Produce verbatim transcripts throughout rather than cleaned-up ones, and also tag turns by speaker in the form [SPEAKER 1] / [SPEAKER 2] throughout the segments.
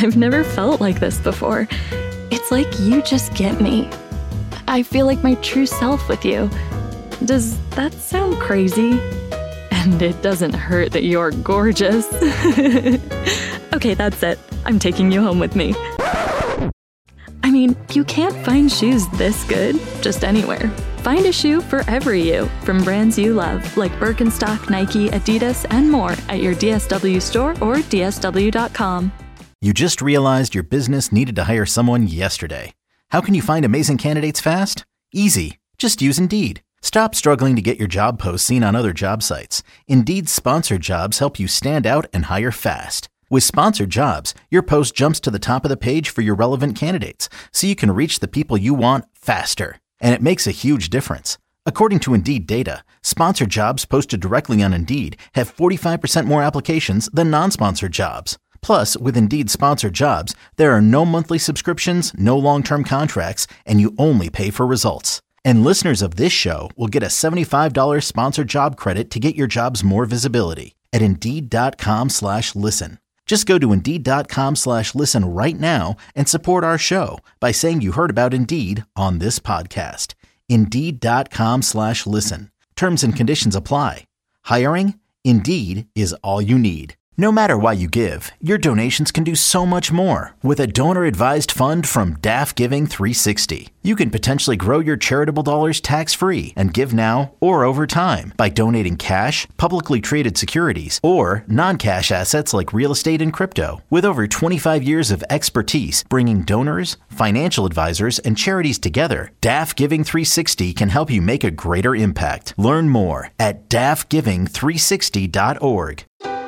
[SPEAKER 1] I've never felt like this before. It's like you just get me. I feel like my true self with you. Does that sound crazy? And it doesn't hurt that you're gorgeous. Okay, that's it. I'm taking you home with me. I mean, you can't find shoes this good just anywhere. Find a shoe for every you from brands you love, like Birkenstock, Nike, Adidas, and more at your D S W store or D S W dot com.
[SPEAKER 2] You just realized your business needed to hire someone yesterday. How can you find amazing candidates fast? Easy. Just use Indeed. Stop struggling to get your job posts seen on other job sites. Indeed's sponsored jobs help you stand out and hire fast. With sponsored jobs, your post jumps to the top of the page for your relevant candidates, so you can reach the people you want faster. And it makes a huge difference. According to Indeed data, sponsored jobs posted directly on Indeed have forty-five percent more applications than non-sponsored jobs. Plus, with Indeed sponsored jobs, there are no monthly subscriptions, no long-term contracts, and you only pay for results. And listeners of this show will get a seventy-five dollars sponsored job credit to get your jobs more visibility at Indeed.com slash listen. Just go to Indeed.com slash listen right now and support our show by saying you heard about Indeed on this podcast. Indeed.com slash listen. Terms and conditions apply. Hiring? Indeed is all you need. No matter what you give, your donations can do so much more. With a donor-advised fund from D A F Giving three sixty, you can potentially grow your charitable dollars tax-free and give now or over time by donating cash, publicly traded securities, or non-cash assets like real estate and crypto. With over twenty-five years of expertise bringing donors, financial advisors, and charities together, D A F Giving three sixty can help you make a greater impact. Learn more at D A F giving three sixty dot org.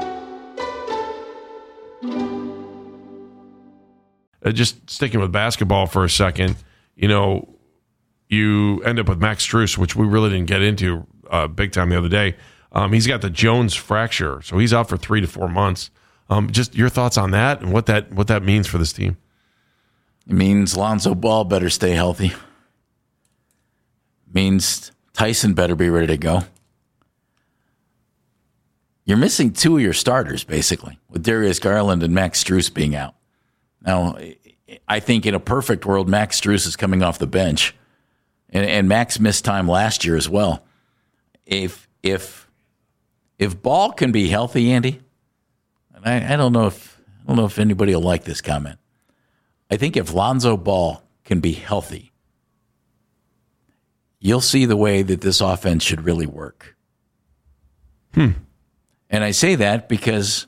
[SPEAKER 3] Uh, just sticking with basketball for a second, you know, you end up with Max Strus, which we really didn't get into uh, big time the other day. Um, he's got the Jones fracture, so he's out for three to four months. Um, just your thoughts on that and what that what that means for this team.
[SPEAKER 4] It means Lonzo Ball better stay healthy. It means Tyson better be ready to go. You're missing two of your starters, basically, with Darius Garland and Max Strus being out. Now, I think in a perfect world, Max Strus is coming off the bench, and, and Max missed time last year as well. If if if Ball can be healthy, Andy, and I, I don't know if I don't know if anybody will like this comment. I think if Lonzo Ball can be healthy, you'll see the way that this offense should really work.
[SPEAKER 3] Hmm.
[SPEAKER 4] And I say that because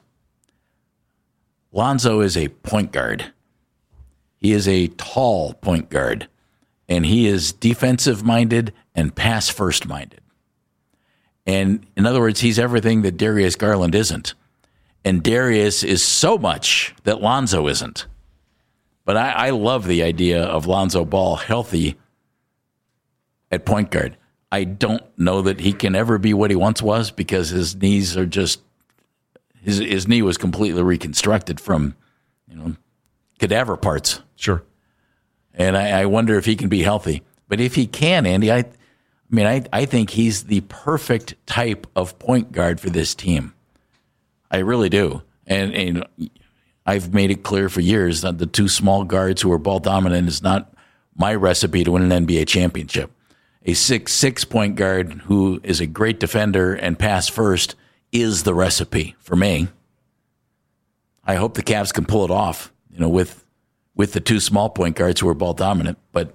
[SPEAKER 4] Lonzo is a point guard. He is a tall point guard, and he is defensive-minded and pass-first-minded. And in other words, he's everything that Darius Garland isn't. And Darius is so much that Lonzo isn't. But I, I love the idea of Lonzo Ball healthy at point guard. I don't know that he can ever be what he once was because his knees are just his his knee was completely reconstructed from, you know, cadaver parts.
[SPEAKER 3] Sure.
[SPEAKER 4] And I, I wonder if he can be healthy. But if he can, Andy, I, I mean, I, I think he's the perfect type of point guard for this team. I really do. And, and I've made it clear for years that the two small guards who are ball dominant is not my recipe to win an N B A championship. A six six point guard who is a great defender and pass first is the recipe for me. I hope the Cavs can pull it off, you know, with with the two small point guards who are ball dominant. But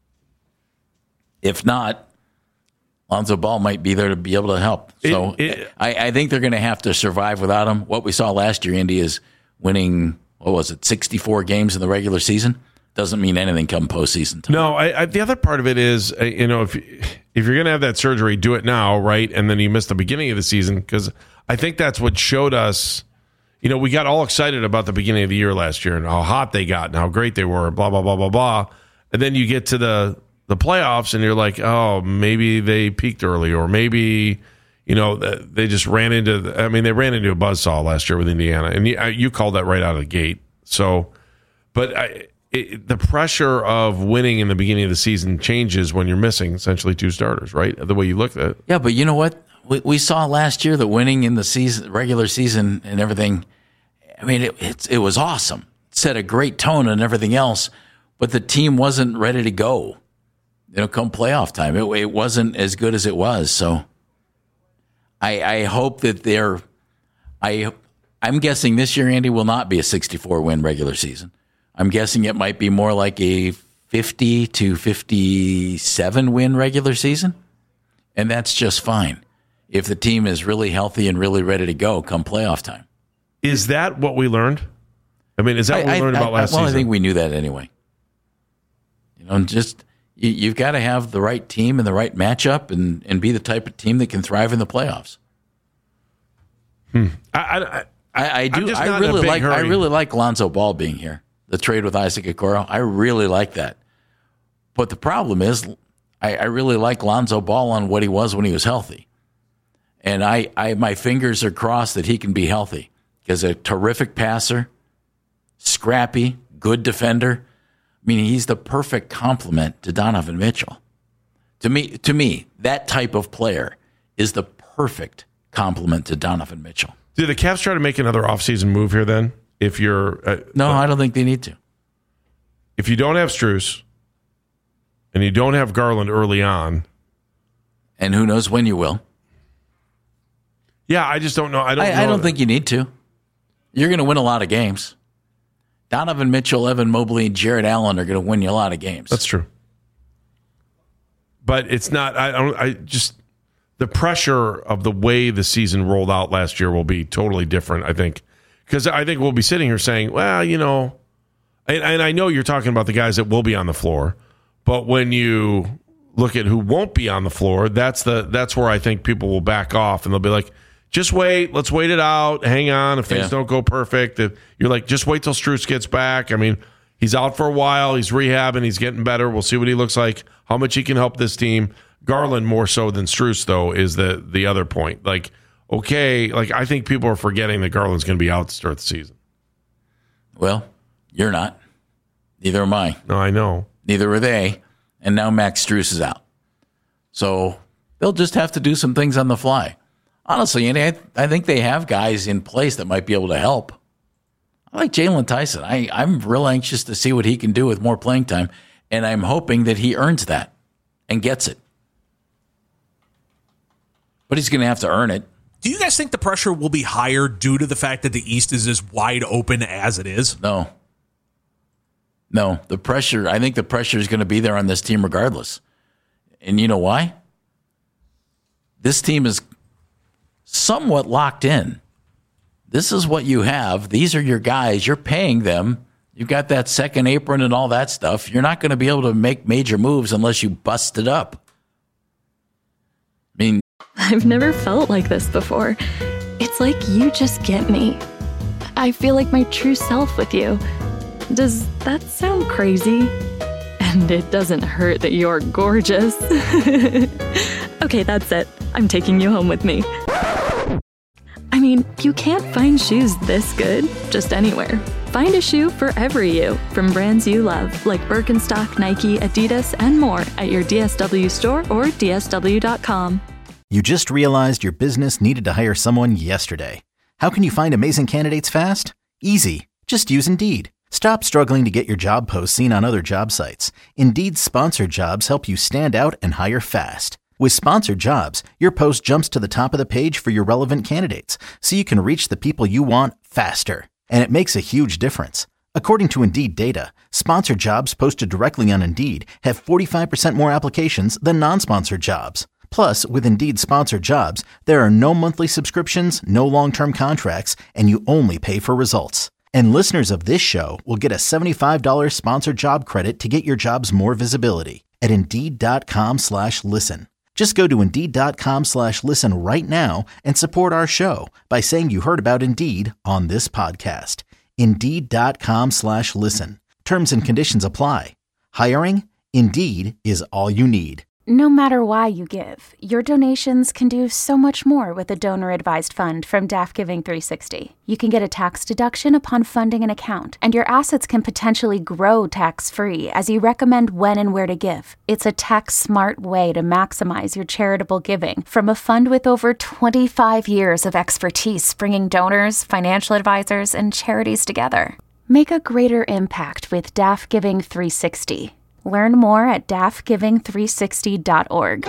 [SPEAKER 4] if not, Lonzo Ball might be there to be able to help. So it, it, I, I think they're going to have to survive without him. What we saw last year, Indy, is winning, what was it, sixty-four games in the regular season? Doesn't mean anything come postseason time.
[SPEAKER 3] No, I, I, the other part of it is, uh, you know, if if you're going to have that surgery, do it now, right? And then you miss the beginning of the season, because I think that's what showed us. You know, we got all excited about the beginning of the year last year and how hot they got and how great they were, blah, blah, blah, blah, blah. And then you get to the, the playoffs and you're like, oh, maybe they peaked early, or maybe, you know, they just ran into, I mean, they ran into a buzzsaw last year with Indiana. And you, you called that right out of the gate. So, but I, It, the pressure of winning in the beginning of the season changes when you're missing essentially two starters, right? The way you look at it.
[SPEAKER 4] Yeah, but you know what? We, we saw last year that winning in the season, regular season and everything, I mean, it, it, it was awesome. set a great tone and everything else, but the team wasn't ready to go. You know, come playoff time, it, it wasn't as good as it was. So I, I hope that they're. I I'm guessing this year, Andy, will not be a sixty-four win regular season. I'm guessing it might be more like a fifty to fifty-seven win regular season, and that's just fine if the team is really healthy and really ready to go come playoff time.
[SPEAKER 3] Is that what we learned? I mean, is that what
[SPEAKER 4] I,
[SPEAKER 3] we learned
[SPEAKER 4] I,
[SPEAKER 3] about last
[SPEAKER 4] well,
[SPEAKER 3] season?
[SPEAKER 4] I think we knew that anyway. You know, just you, you've got to have the right team and the right matchup, and, and be the type of team that can thrive in the playoffs.
[SPEAKER 3] Hmm. I, I,
[SPEAKER 4] I, I do.
[SPEAKER 3] just
[SPEAKER 4] I
[SPEAKER 3] not in a
[SPEAKER 4] really
[SPEAKER 3] big
[SPEAKER 4] like. I
[SPEAKER 3] hurry.
[SPEAKER 4] really like Lonzo Ball being here. The trade with Isaac Okoro, I really like that. But the problem is, I, I really like Lonzo Ball on what he was when he was healthy, and I, I my fingers are crossed that he can be healthy because a terrific passer, scrappy, good defender. I mean, he's the perfect complement to Donovan Mitchell. To me, to me, that type of player is the perfect complement to Donovan Mitchell.
[SPEAKER 3] Do the Cavs try to make another offseason move here then? If you're uh,
[SPEAKER 4] No, I don't think they need to.
[SPEAKER 3] if you don't have Strus and you don't have Garland early on,
[SPEAKER 4] And who knows when you will.
[SPEAKER 3] yeah, I just don't know. I don't.
[SPEAKER 4] I,
[SPEAKER 3] know
[SPEAKER 4] I don't think you need to. You're going to win a lot of games. Donovan Mitchell, Evan Mobley, and Jared Allen are going to win you a lot of games.
[SPEAKER 3] that's true. But it's not. I don't. I just the pressure of the way the season rolled out last year will be totally different. I think because I think we'll be sitting here saying, well, you know, and, and I know you're talking about the guys that will be on the floor, but when you look at who won't be on the floor, that's the that's where I think people will back off and they'll be like, just wait, let's wait it out, hang on. If things
[SPEAKER 4] Yeah.
[SPEAKER 3] don't go perfect, if you're like, just wait till Strus gets back. I mean, he's out for a while, he's rehabbing, he's getting better. We'll see what he looks like, how much he can help this team. Garland more so than Strus, though, is the the other point. Like, okay, like I think people are forgetting that Garland's going to be out to start the season.
[SPEAKER 4] Well, you're not. Neither am I.
[SPEAKER 3] No, I know.
[SPEAKER 4] Neither are they. And now Max Strus is out. So they'll just have to do some things on the fly. Honestly, Andy, I, I think they have guys in place that might be able to help. I like Jalen Tyson. I, I'm real anxious to see what he can do with more playing time, and I'm hoping that he earns that and gets it. But he's going to have to earn it.
[SPEAKER 5] Do you guys think the pressure will be higher due to the fact that the East is as wide open as it is?
[SPEAKER 4] No. No, the pressure, I think the pressure is going to be there on this team regardless. And you know why? This team is somewhat locked in. This is what you have. These are your guys. You're paying them. You've got that second apron and all that stuff. You're not going to be able to make major moves unless you bust it up. I mean,
[SPEAKER 1] I've never felt like this before. It's like you just get me. I feel like my true self with you. Does that sound crazy? And it doesn't hurt that you're gorgeous. Okay, that's it. I'm taking you home with me. I mean, you can't find shoes this good just anywhere. Find a shoe for every you from brands you love, like Birkenstock, Nike, Adidas, and more at your D S W store or D S W dot com.
[SPEAKER 2] You just realized your business needed to hire someone yesterday. How can you find amazing candidates fast? Easy. Just use Indeed. Stop struggling to get your job posts seen on other job sites. Indeed's sponsored jobs help you stand out and hire fast. With sponsored jobs, your post jumps to the top of the page for your relevant candidates, so you can reach the people you want faster. And it makes a huge difference. According to Indeed data, sponsored jobs posted directly on Indeed have forty-five percent more applications than non-sponsored jobs. Plus, with Indeed sponsored jobs, there are no monthly subscriptions, no long-term contracts, and you only pay for results. And listeners of this show will get a seventy-five dollars sponsored job credit to get your jobs more visibility at Indeed.com slash listen. Just go to Indeed.com slash listen right now and support our show by saying you heard about Indeed on this podcast. Indeed.com slash listen. Terms and conditions apply. Hiring? Indeed is all you need.
[SPEAKER 6] No matter why you give, your donations can do so much more with a donor-advised fund from D A F Giving three sixty. You can get a tax deduction upon funding an account, and your assets can potentially grow tax-free as you recommend when and where to give. It's a tax-smart way to maximize your charitable giving from a fund with over twenty-five years of expertise bringing donors, financial advisors, and charities together. Make a greater impact with D A F Giving three sixty. Learn more at D A F giving three sixty dot org.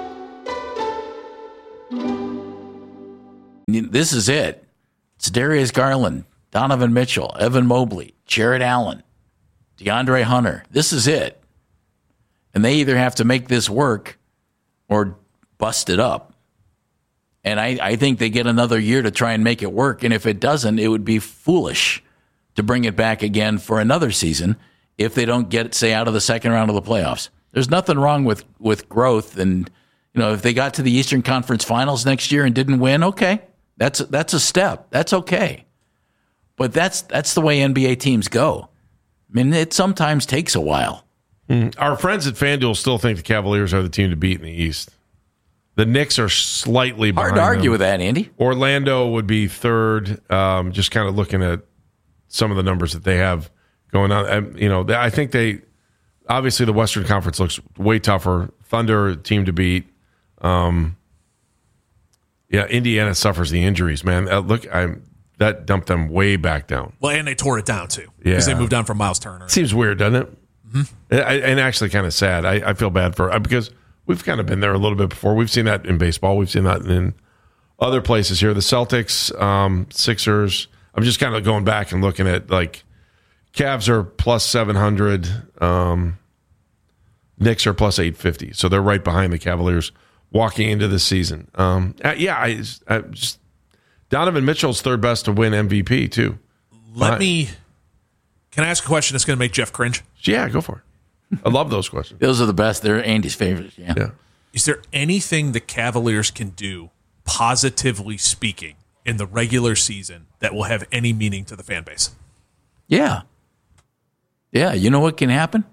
[SPEAKER 4] This is it. It's Darius Garland, Donovan Mitchell, Evan Mobley, Jared Allen, DeAndre Hunter. This is it. And they either have to make this work or bust it up. And I, I think they get another year to try and make it work. And if it doesn't, it would be foolish to bring it back again for another season if they don't get, say, out of the second round of the playoffs. There's nothing wrong with, with growth. And, you know, if they got to the Eastern Conference Finals next year and didn't win, okay. That's that's a step. That's okay. But that's that's the way N B A teams go. I mean, it sometimes takes a while.
[SPEAKER 3] Mm. Our friends at FanDuel still think the Cavaliers are the team to beat in the East. The Knicks are slightly behind
[SPEAKER 4] Hard to argue
[SPEAKER 3] them.
[SPEAKER 4] with that, Andy.
[SPEAKER 3] Orlando would be third, um, just kind of looking at some of the numbers that they have going on. And, you know, I think they – obviously the Western Conference looks way tougher. Thunder, team to beat. Um, yeah, Indiana suffers the injuries, man. Uh, look, I'm that dumped them way back down.
[SPEAKER 5] Well, and they tore it down, too,
[SPEAKER 3] Yeah.
[SPEAKER 5] because they moved on from Miles Turner.
[SPEAKER 3] Seems weird, doesn't it?
[SPEAKER 5] Mm-hmm.
[SPEAKER 3] I, and actually kind of sad. I, I feel bad for – because – we've kind of been there a little bit before. We've seen that in baseball. We've seen that in other places here. The Celtics, um, Sixers. I'm just kind of going back and looking at, like, Cavs are plus seven hundred. Um, Knicks are plus eight fifty. So they're right behind the Cavaliers walking into the season. Um, uh, yeah, I, I just Donovan Mitchell's third best to win M V P, too.
[SPEAKER 5] Let
[SPEAKER 3] uh,
[SPEAKER 5] me – can I ask a question that's going to make Jeff cringe?
[SPEAKER 3] Yeah, go for it. I love those questions.
[SPEAKER 4] Those are the best. They're Andy's favorites. Yeah.
[SPEAKER 3] Yeah.
[SPEAKER 5] Is there anything the Cavaliers can do, positively speaking, in the regular season that will have any meaning to the fan base?
[SPEAKER 4] Yeah. Yeah. You know what can happen?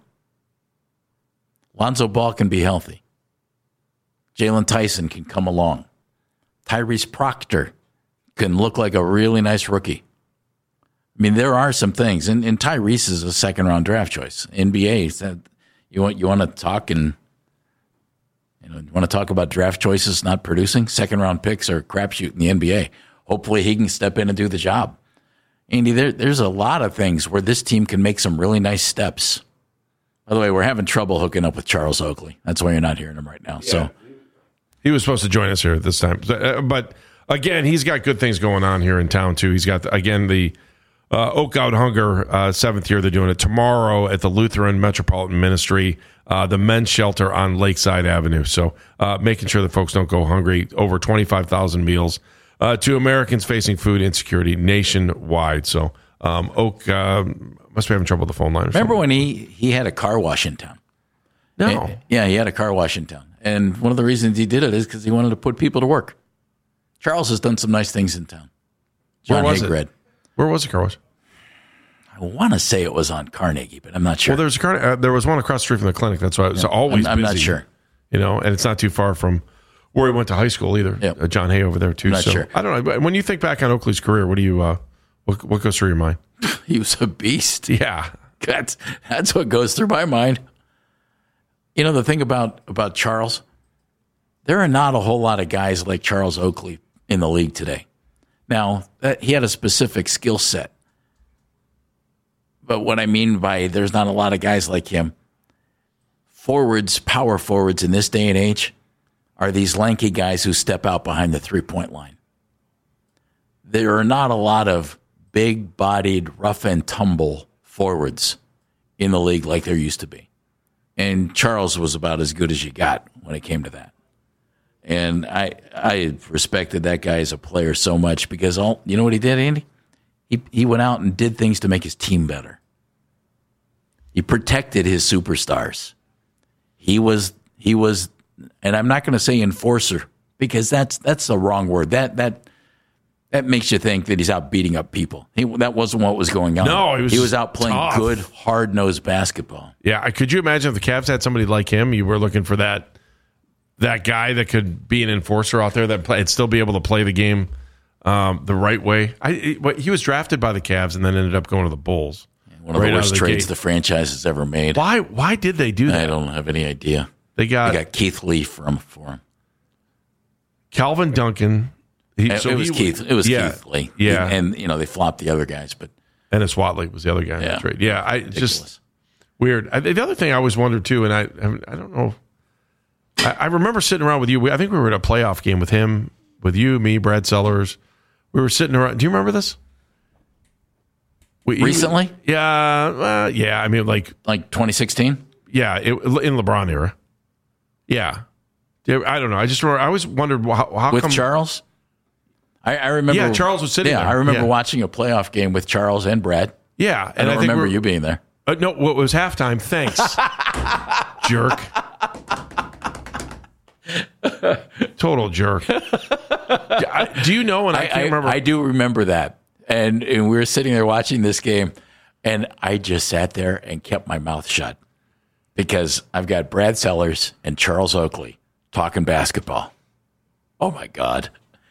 [SPEAKER 4] Lonzo Ball can be healthy. Jalen Tyson can come along. Tyrese Proctor can look like a really nice rookie. I mean, there are some things, and, and Tyrese is a second-round draft choice. N B A, said, you want you want to talk and you know you want to talk about draft choices not producing. Second-round picks are a crapshoot in the N B A. Hopefully, he can step in and do the job. Andy, there, there's a lot of things where this team can make some really nice steps. By the way, we're having trouble hooking up with Charles Oakley. That's why you're not hearing him right now. Yeah. So
[SPEAKER 3] he was supposed to join us here this time, but again, he's got good things going on here in town too. He's got again the. Uh, Oak Out Hunger, uh, seventh year. They're doing it tomorrow at the Lutheran Metropolitan Ministry, uh, the men's shelter on Lakeside Avenue. So uh, making sure that folks don't go hungry. Over twenty-five thousand meals uh, to Americans facing food insecurity nationwide. So um, Oak uh, must be having trouble with the phone line. Or
[SPEAKER 4] Remember
[SPEAKER 3] something.
[SPEAKER 4] when he, he had a car wash in town?
[SPEAKER 3] No.
[SPEAKER 4] And, yeah, he had a car wash in town. And one of the reasons he did it is because he wanted to put people to work. Charles has done some nice things in town. John
[SPEAKER 3] Where was
[SPEAKER 4] Hagred.
[SPEAKER 3] it? Where was the car wash?
[SPEAKER 4] I want to say it was on Carnegie, but I'm not sure.
[SPEAKER 3] Well, there was a car, uh, there was one across the street from the clinic. That's why it was
[SPEAKER 4] Yeah,
[SPEAKER 3] always
[SPEAKER 4] I'm, I'm
[SPEAKER 3] busy.
[SPEAKER 4] not sure.
[SPEAKER 3] You know, and it's not too far from where he went to high school either.
[SPEAKER 4] Yep.
[SPEAKER 3] Uh, John Hay over there too.
[SPEAKER 4] I'm not
[SPEAKER 3] so
[SPEAKER 4] sure.
[SPEAKER 3] I don't know. But when you think back on Oakley's career, what do you uh, what, what goes through your mind?
[SPEAKER 4] He was a beast.
[SPEAKER 3] Yeah,
[SPEAKER 4] That's that's what goes through my mind. You know, the thing about, about Charles, there are not a whole lot of guys like Charles Oakley in the league today. Now, that, he had a specific skill set. But what I mean by there's not a lot of guys like him, forwards, power forwards in this day and age are these lanky guys who step out behind the three-point line. There are not a lot of big-bodied, rough-and-tumble forwards in the league like there used to be. And Charles was about as good as you got when it came to that. And I I respected that guy as a player so much because all you know what he did, Andy? He he went out and did things to make his team better. He protected his superstars. He was he was, and I'm not going to say enforcer because that's that's the wrong word. That that that makes you think that he's out beating up people. He, that wasn't what was going on.
[SPEAKER 3] No, he was
[SPEAKER 4] he was out playing
[SPEAKER 3] tough.
[SPEAKER 4] good, hard-nosed basketball.
[SPEAKER 3] yeah. Could you imagine if the Cavs had somebody like him? You were looking for that that guy that could be an enforcer out there that play, and still be able to play the game um, the right way. I it, he was drafted by the Cavs and then ended up going to the Bulls.
[SPEAKER 4] One of
[SPEAKER 3] right
[SPEAKER 4] the
[SPEAKER 3] out
[SPEAKER 4] worst
[SPEAKER 3] of the
[SPEAKER 4] trades
[SPEAKER 3] gate.
[SPEAKER 4] the franchise has ever made.
[SPEAKER 3] Why? Why did they do that?
[SPEAKER 4] I don't have any idea.
[SPEAKER 3] They got,
[SPEAKER 4] They got Keith Lee from for him.
[SPEAKER 3] Calvin Duncan. He,
[SPEAKER 4] It,
[SPEAKER 3] so
[SPEAKER 4] it was
[SPEAKER 3] he-
[SPEAKER 4] Keith. It was
[SPEAKER 3] yeah,
[SPEAKER 4] Keith Lee.
[SPEAKER 3] Yeah,
[SPEAKER 4] and you know they flopped the other guys, but
[SPEAKER 3] Ennis Watley was the other guy in
[SPEAKER 4] Yeah.
[SPEAKER 3] the trade. Yeah, I
[SPEAKER 4] Ridiculous.
[SPEAKER 3] just weird. I, the other thing I always wondered too, and I I don't know. I, I remember sitting around with you. We, I think we were at a playoff game with him, with you, me, Brad Sellers. We were sitting around. Do you remember this? We,
[SPEAKER 4] Recently?
[SPEAKER 3] You, yeah, uh, yeah. I mean, like,
[SPEAKER 4] Like twenty sixteen?
[SPEAKER 3] yeah, it, in LeBron era. Yeah. Yeah, I don't know. I just remember, I always wondered how, how
[SPEAKER 4] With
[SPEAKER 3] come
[SPEAKER 4] Charles? I, I remember.
[SPEAKER 3] Yeah, Charles was sitting
[SPEAKER 4] Yeah,
[SPEAKER 3] there.
[SPEAKER 4] I remember
[SPEAKER 3] Yeah.
[SPEAKER 4] watching a playoff game with Charles and Brad.
[SPEAKER 3] Yeah,
[SPEAKER 4] I
[SPEAKER 3] and
[SPEAKER 4] don't
[SPEAKER 3] I think
[SPEAKER 4] remember
[SPEAKER 3] we're-
[SPEAKER 4] you being there.
[SPEAKER 3] Uh, no, well, it was halftime. Thanks, jerk. Total jerk. I- Do you know? And I,
[SPEAKER 4] I,
[SPEAKER 3] can't
[SPEAKER 4] I,
[SPEAKER 3] remember.
[SPEAKER 4] I do remember that. And, and we were sitting there watching this game, and I just sat there and kept my mouth shut because I've got Brad Sellers and Charles Oakley talking basketball. Oh my God.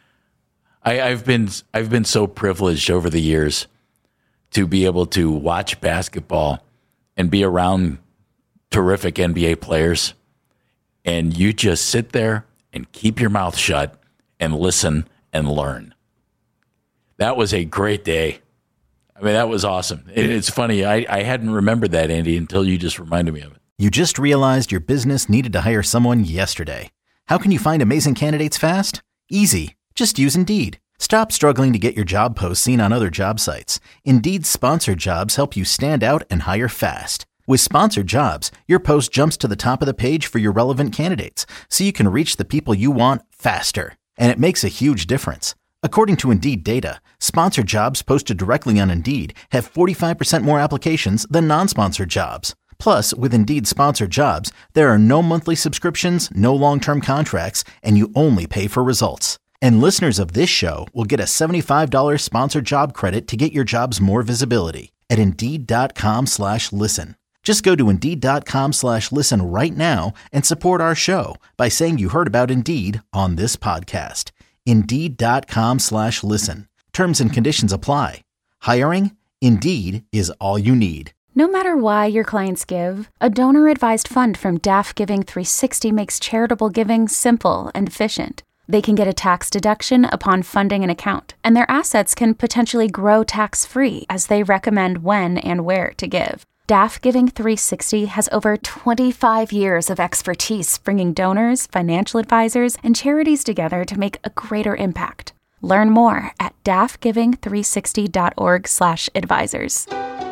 [SPEAKER 4] I, I've been I've been so privileged over the years to be able to watch basketball and be around terrific N B A players. And you just sit there and keep your mouth shut and listen and learn. That was a great day. I mean, that was awesome. It, it's funny. I, I hadn't remembered that, Andy, until you just reminded me of it.
[SPEAKER 2] You just realized your business needed to hire someone yesterday. How can you find amazing candidates fast? Easy. Just use Indeed. Stop struggling to get your job posts seen on other job sites. Indeed's sponsored jobs help you stand out and hire fast. With sponsored jobs, your post jumps to the top of the page for your relevant candidates, so you can reach the people you want faster. And it makes a huge difference. According to Indeed data, sponsored jobs posted directly on Indeed have forty-five percent more applications than non-sponsored jobs. Plus, with Indeed sponsored jobs, there are no monthly subscriptions, no long-term contracts, and you only pay for results. And listeners of this show will get a seventy-five dollars sponsored job credit to get your jobs more visibility at Indeed.com slash listen. Just go to Indeed.com slash listen right now and support our show by saying you heard about Indeed on this podcast. Indeed.com slash listen. Terms and conditions apply. Hiring? Indeed is all you need.
[SPEAKER 6] No matter why your clients give, a donor-advised fund from D A F Giving three sixty makes charitable giving simple and efficient. They can get a tax deduction upon funding an account, and their assets can potentially grow tax-free as they recommend when and where to give. D A F Giving three sixty has over twenty-five years of expertise bringing donors, financial advisors, and charities together to make a greater impact. Learn more at daffgiving three sixty dot org slash advisors.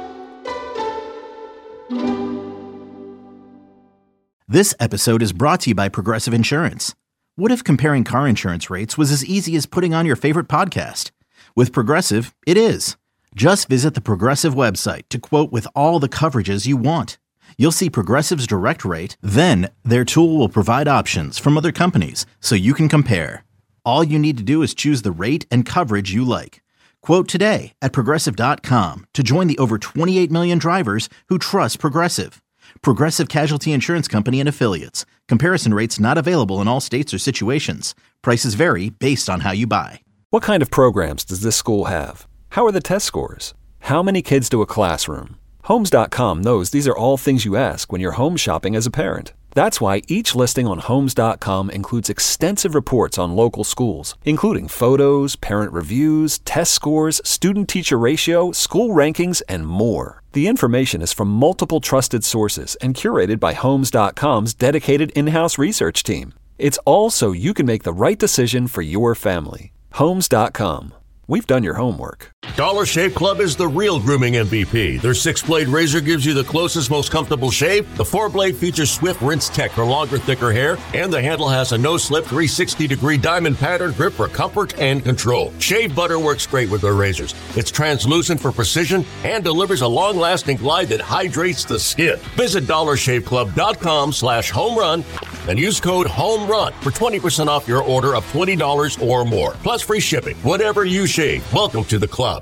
[SPEAKER 2] This episode is brought to you by Progressive Insurance. What if comparing car insurance rates was as easy as putting on your favorite podcast? With Progressive, it is. Just visit the Progressive website to quote with all the coverages you want. You'll see Progressive's direct rate, then their tool will provide options from other companies so you can compare. All you need to do is choose the rate and coverage you like. Quote today at Progressive dot com to join the over twenty-eight million drivers who trust Progressive. Progressive Casualty Insurance Company and Affiliates. Comparison rates not available in all states or situations. Prices vary based on how you buy.
[SPEAKER 7] What kind of programs does this school have? How are the test scores? How many kids do a classroom? Homes dot com knows these are all things you ask when you're home shopping as a parent. That's why each listing on Homes dot com includes extensive reports on local schools, including photos, parent reviews, test scores, student-teacher ratio, school rankings, and more. The information is from multiple trusted sources and curated by Homes dot com's dedicated in-house research team. It's all so you can make the right decision for your family. Homes dot com. We've done your homework.
[SPEAKER 8] Dollar Shave Club is the real grooming M V P. Their six-blade razor gives you the closest, most comfortable shave. The four-blade features Swift Rinse Tech for longer, thicker hair. And the handle has a no-slip three hundred sixty degree diamond pattern grip for comfort and control. Shave butter works great with their razors. It's translucent for precision and delivers a long-lasting glide that hydrates the skin. Visit dollar shave club dot com slash home run and use code HOMERUN for twenty percent off your order of twenty dollars or more. Plus free shipping. Whatever you shave, welcome to the club.